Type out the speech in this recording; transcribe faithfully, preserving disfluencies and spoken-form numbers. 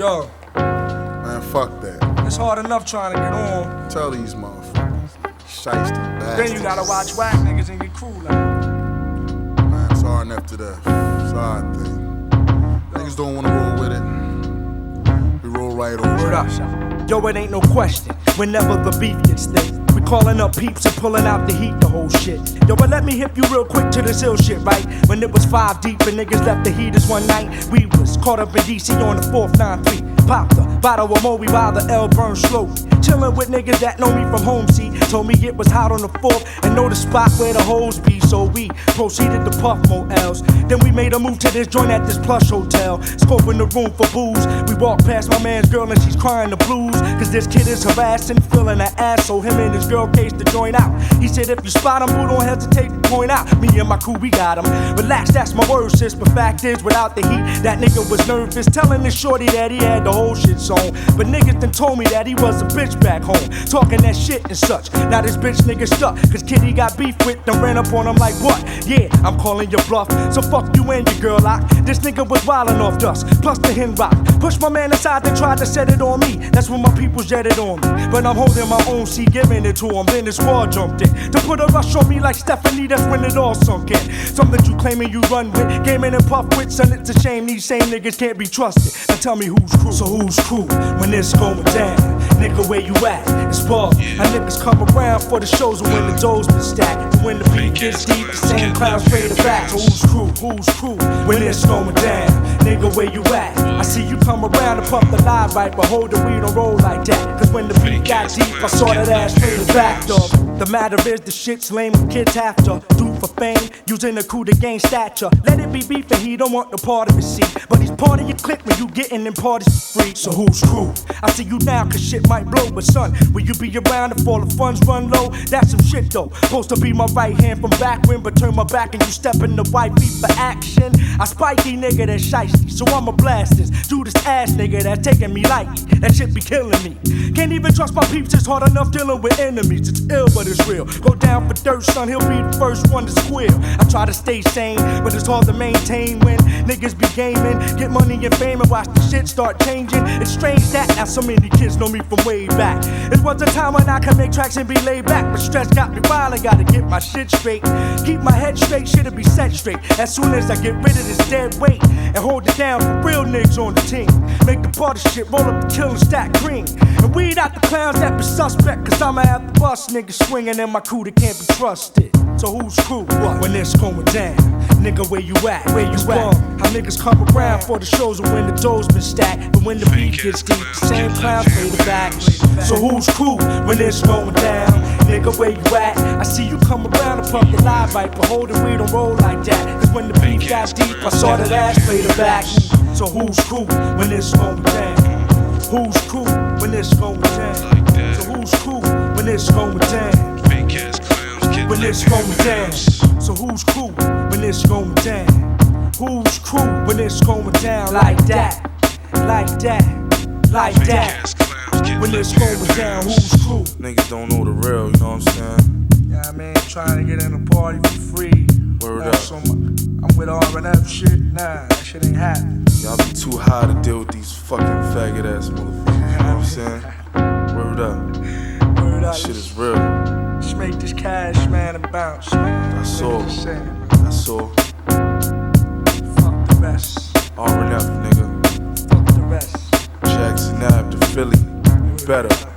Yo, man, fuck that. it's hard enough trying to get on. Tell these motherfuckers. Shiesty bastards. Then you gotta watch whack niggas in your crew like. Man, it's hard enough to death. It's a hard thing. Niggas don't wanna roll with it. We roll right over Word it. up. Yo, it ain't no question. Whenever the beef gets thick, we calling up peeps and pulling out the heat, the whole shit. Yo, but let me hip you real quick to this ill shit, right? When it was five deep and niggas left the heaters one night, we was caught up in D C on the fourth nine three. Popped a bottle of Moby while the L burned slow. Chillin' with niggas that know me from home, see. Told me it was hot on the fourth and know the spot where the hoes be. So we proceeded to puff more L's. Then we made a move to this joint at this plush hotel. Scoping the room for booze. We walked past my man's girl and she's crying the blues. Cause this kid is harassing, feeling her ass. So him and his girl cased the joint out. He said if you spot him, boo, don't hesitate to point out. Me and my crew, we got him. Relax, that's my word, sis. But fact is, without the heat, that nigga was nervous. Telling this shorty that he had the whole shit sewn. But niggas done told me that he was a bitch back home. Talking that shit and such. Now this bitch nigga stuck. Cause Kitty got beef with them, ran up on him like what? Yeah, I'm calling your bluff. So fuck you and your girl lock. This nigga was wildin' off dust. Plus the hen rock. Push my man aside, they tried to set it on me. That's when my people jetted on me. But I'm holding my own seat, giving it to him. Then the squad jumped in. To put a rush on me like Stephanie, that's when it all sunk in. Something you claiming you run with. Gaming and puff with, son, it's a shame these same niggas can't be trusted. Now tell me who's crew. So who's crew when it's going down? Nigga, where you at? It's ball. How niggas come around for the shows and when the doors been stacked. And when the beat gets deep, the same clouds fade the back. So who's crew? Who's crew when it's going down? Nigga, where you at? I see you come around and pump the lie right, but hold it, we don't roll like that. Cause when the beat got deep, I saw that ass fade the back, dog. The matter is the shit's lame when kids have to do for fame, using the coup to gain stature. Let it be beef and he don't want no part of it, see. But he's part of your clique when you getting them parties for free. So who's crew? I see you now cause shit might blow, but son, will you be around if all the funds run low? That's some shit though. Supposed to be my right hand from back when, but turn my back and you step in the white feet for action. I spiky nigga that's shiesty, so I'ma blast this. Do this ass nigga that's taking me lightly. That shit be killing me. Can't even trust my peeps, it's hard enough dealing with enemies. It's ill, but it's real. Go down for dirt, son, he'll be the first one to squeal. I try to stay sane, but it's hard to maintain when niggas be gaming. Get money and fame and watch the shit start changing. It's strange that now so many kids know me from way back. It was a time when I could make tracks and be laid back, but stress got me wild, I gotta get my shit straight. Keep my head straight, shit'll be set straight. As soon as I get rid of this dead weight and hold it down for real niggas on the team. Make the party shit, roll up the kill and stack green. And weed out the clowns that be suspect, cause I'ma have the bus niggas swinging in my crew that can't be trusted. So who's crew? What? When it's going down, nigga, where you at? Where you at? How niggas come around for the shows and when the doors been stacked. But when the beat gets deep, the same clowns fade the back. So who's crew when it's going down? Nigga, where you at? I see you come around and pump the live right, but hold it, we don't roll like that. Cause when the beat got deep, I saw that ass fade the back. So who's crew when it's going down? Who's crew when it's going down? So who's crew when it's going down? When it's going down. So who's crew when it's going down? Who's crew when it's going down? Like that, like that, like that. When it's going down, who's crew? Niggas don't know the real, you know what I'm saying? Yeah, I mean, trying to get in the party for free. Word Nah, up. so I'm with R and F shit. Nah, that shit ain't happening. Y'all be too high to deal with these fucking faggot ass motherfuckers, you know what I'm saying? Word up. Word up. Shit is real. Just make this cash, man, and bounce, man. That's all. Saying, That's all. fuck the rest. R and F, nigga. Fuck the rest. Jackson Ave to Philly. Better.